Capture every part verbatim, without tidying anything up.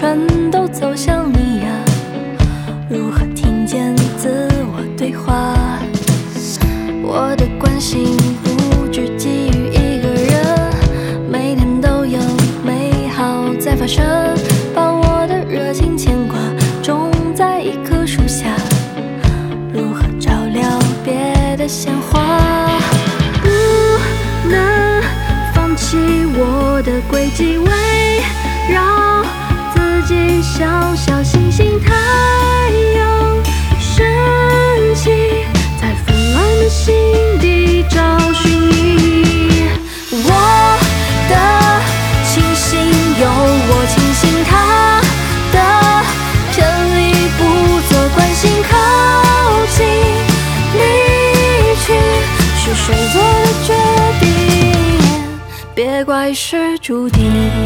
全都走向你呀。如何听见自我对话？我的关心不只基于一个人，每天都有美好在发生，把我的热情牵挂种在一棵树下。如何照料别的鲜花？不能放弃我的轨迹，围绕自己小小星星。太阳升起，在纷乱的心底找寻你。我的清醒有我清醒，他的偏离不做关心。靠近离去是谁做的决定？别怪是注定。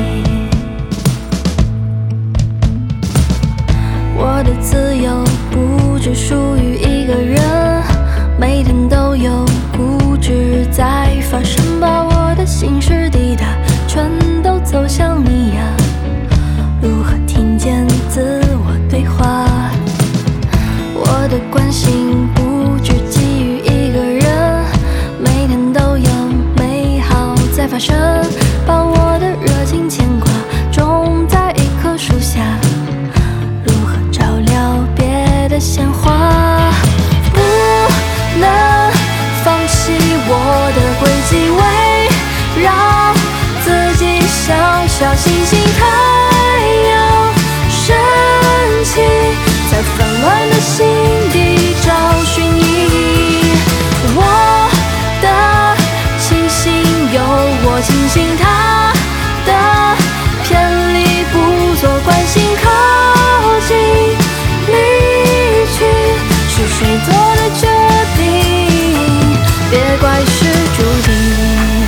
我的自由不只属于一个人，每天都有固执在发生，把我的心事抵达，全都走向你呀。如何听见自我对话？我的关心不只基于一个人，每天都有美好在发生，把我的热情牵挂种在一棵树下。如何照料别的鲜花？不能放弃我的轨迹，围绕自己小小星星。太阳升起，在纷乱的心底找寻你。我的清醒有我清醒，他的偏离不做关心。靠近离去是谁做的决定？别怪是注定。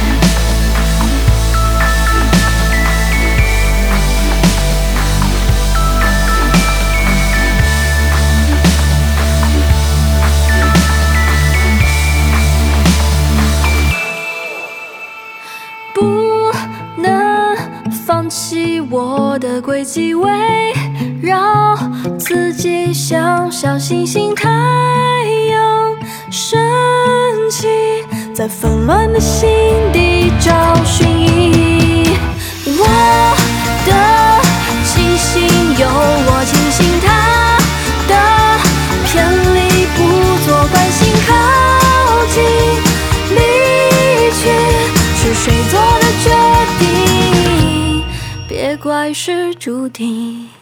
不能放弃我的轨迹，围绕自己小小星星。太阳升起，在纷乱的心底找寻意义。我的清醒有我清醒，他的偏离不做关心。靠近离去是谁做的决定？别怪是注定。